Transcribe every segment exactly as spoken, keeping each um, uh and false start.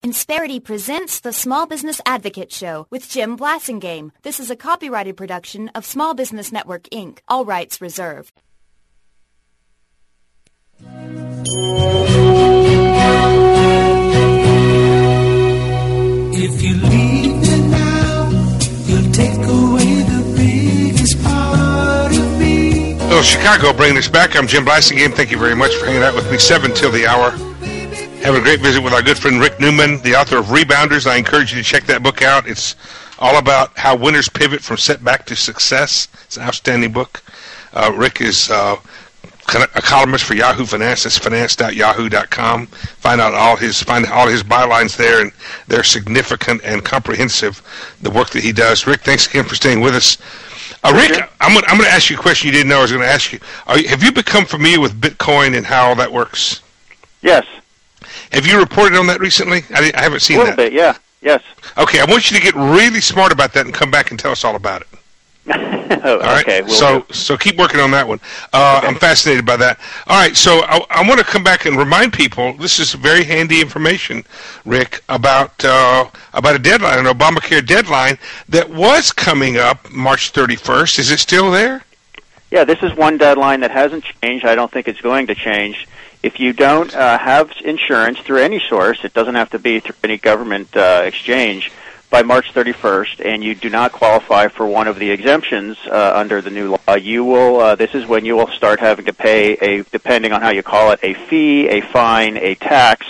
Insperity presents the Small Business Advocate Show with Jim Blasingame. This is a copyrighted production of Small Business Network, Incorporated. All rights reserved. If you leave me now, you'll take away the biggest part of me. Hello, Chicago, bringing us back. I'm Jim Blasingame. Thank you very much for hanging out with me. Seven till the hour. Having a great visit with our good friend Rick Newman, the author of Rebounders. I encourage you to check that book out. It's all about how winners pivot from setback to success. It's an outstanding book. Uh, Rick is uh, a columnist for Yahoo Finance. That's finance dot yahoo dot com. Find out all his find all his bylines there, and they're significant and comprehensive. The work that he does. Rick, thanks again for staying with us. Uh, Rick, sure. I'm going I'm going to ask you a question you didn't know I was going to ask you. Are, have you become familiar with Bitcoin and how all that works? Yes. Have you reported on that recently? I, I haven't seen that. A little bit, yeah. Yes. Okay, I want you to get really smart about that and come back and tell us all about it. oh, all right? Okay. We'll so, do. so keep working on that one. Uh, okay. I'm fascinated by that. All right, so I, I want to come back and remind people, this is very handy information, Rick, about uh, about a deadline, an Obamacare deadline that was coming up March thirty-first. Is it still there? Yeah, this is one deadline that hasn't changed. I don't think it's going to change. If you don't uh, have insurance through any source, it doesn't have to be through any government uh, exchange, by March thirty-first, and you do not qualify for one of the exemptions uh, under the new law, you will. Uh, this is when you will start having to pay a, depending on how you call it, a fee, a fine, a tax,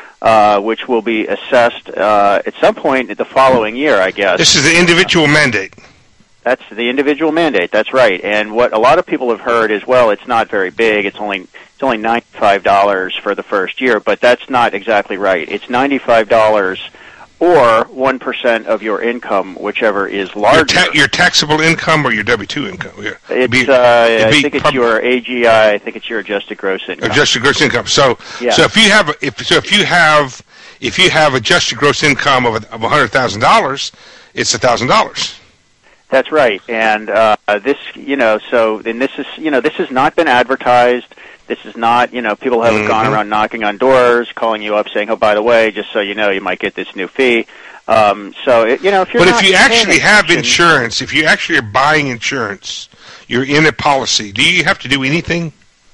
uh, which will be assessed uh, at some point the following year, I guess. This is the individual mandate. That's the individual mandate. That's right. And what a lot of people have heard is, well, it's not very big. It's only it's only ninety-five dollars for the first year, but that's not exactly right. It's ninety-five dollars or one percent of your income, whichever is larger. Your, ta- your taxable income or your W two income? Yeah. It's, be, uh, I think it's pub- your A G I. I think it's your adjusted gross income. Adjusted gross income. So, yeah. so if you have, if so, if you have, if you have adjusted gross income of of one hundred thousand dollars, it's a thousand dollars. That's right, and uh, this, you know, so and this is, you know, this has not been advertised. This is not, you know, people haven't mm-hmm. gone around knocking on doors, calling you up, saying, "Oh, by the way, just so you know, you might get this new fee." Um, so, it, you know, if you're but not if you actually have attention, insurance, if you actually are buying insurance, you're in a policy. Do you have to do anything?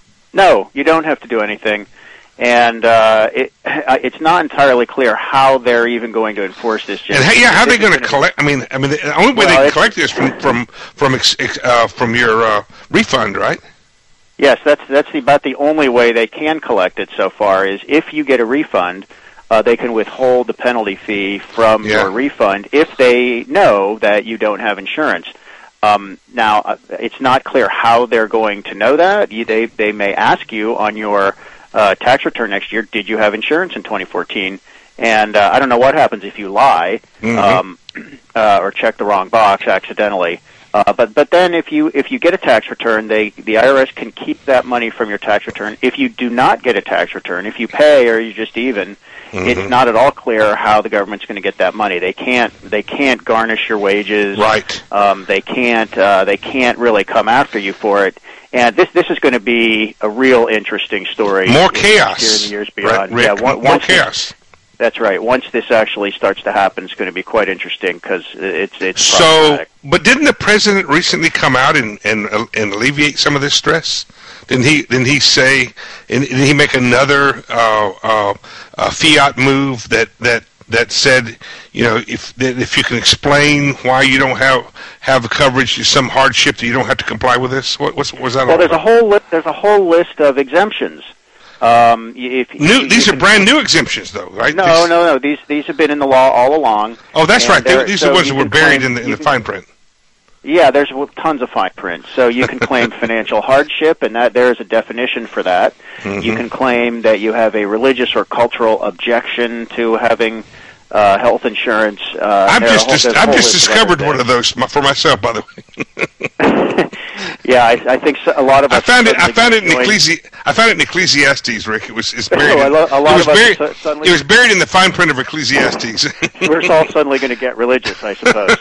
No, you don't have to do anything. And uh, it, it's not entirely clear how they're even going to enforce this. And how, yeah, how are they going to collect? I mean, I mean, the only way well, they can collect this from from from ex, uh, from your uh, refund, right? Yes, that's that's the, about the only way they can collect it so far. Is if you get a refund, uh, they can withhold the penalty fee from yeah. your refund if they know that you don't have insurance. Um, now, uh, it's not clear how they're going to know that. You, they they may ask you on your Uh, tax return next year, did you have insurance in twenty fourteen? And uh, I don't know what happens if you lie mm-hmm. um, uh, or check the wrong box accidentally. Uh, but but then if you if you get a tax return, they the I R S can keep that money from your tax return. If you do not get a tax return, if you pay or you just even, mm-hmm. it's not at all clear how the government's going to get that money. They can't they can't garnish your wages. Right. Um, they can't uh, they can't really come after you for it. And this this is going to be a real interesting story. More chaos. Here in the years beyond. Right, Rick, yeah, one, more chaos. This, that's right. Once this actually starts to happen, it's going to be quite interesting because it's it's so. problematic. But didn't the president recently come out and, and and alleviate some of this stress? Didn't he? Didn't he say? Didn't he make another uh, uh, uh, fiat move that that? that said, you know, if that if you can explain why you don't have have the coverage, some hardship that you don't have to comply with this. What what's, what was that? Well, all there's about? a whole li- there's a whole list of exemptions. Um, if, new, if these can, are brand new exemptions, though, right? No, these, no, no. These these have been in the law all along. Oh, that's right. They, these so are the ones that were buried claim, in the, in the can, fine print. Yeah, there's tons of fine print. So you can claim financial hardship, and that there is a definition for that. Mm-hmm. You can claim that you have a religious or cultural objection to having Uh, health insurance. Uh, I've just whole, dis- I've just discovered one of those for myself, by the way. yeah, I, I think so, a lot of us. I found it. I found it in Ecclesi- I found it in Ecclesiastes, Rick. It was it's buried. Oh, in, a lot it was of buried. us suddenly, it was buried in the fine print of Ecclesiastes. We're all suddenly going to get religious, I suppose.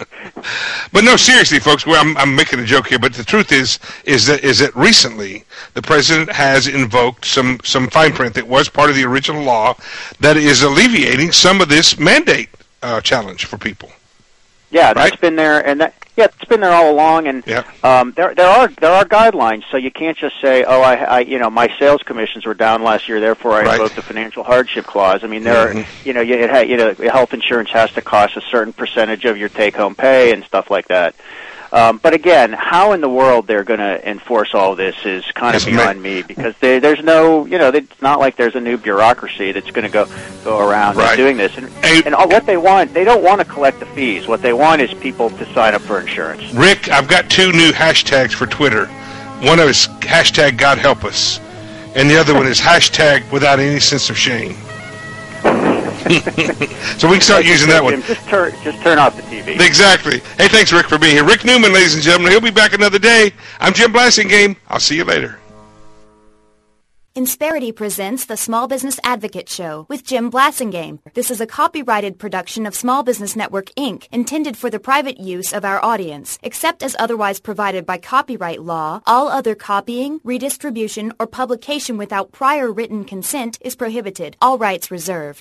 But no, seriously, folks. Well, I'm, I'm making a joke here, but the truth is, is that is that recently the president has invoked some, some fine print that was part of the original law that is alleviating some of this mandate uh, challenge for people. Yeah, right? That's been there, and that yeah, it's been there all along. And yeah. um, there there are there are guidelines, so you can't just say, oh, I, I you know my sales commissions were down last year, therefore I right. invoked the financial hardship clause. I mean, there mm-hmm. are, you know you, it ha, you know health insurance has to cost a certain percentage of your take home pay and stuff like that. Um, but again, how in the world they're going to enforce all this is kind of Yes, beyond me, because they, there's no, you know, it's not like there's a new bureaucracy that's going to go go around right. and doing this. And, Hey, and all, what they want, they don't want to collect the fees. What they want is people to sign up for insurance. Rick, I've got two new hashtags for Twitter. One is hashtag God Help Us, and the other one is hashtag Without Any Sense of Shame. So we can start using that one. Just turn, just turn off the T V. Exactly. Hey, thanks, Rick, for being here. Rick Newman, ladies and gentlemen. He'll be back another day. I'm Jim Blasingame. I'll see you later. Insperity presents the Small Business Advocate Show with Jim Blasingame. This is a copyrighted production of Small Business Network, Incorporated, intended for the private use of our audience. Except as otherwise provided by copyright law, all other copying, redistribution, or publication without prior written consent is prohibited. All rights reserved.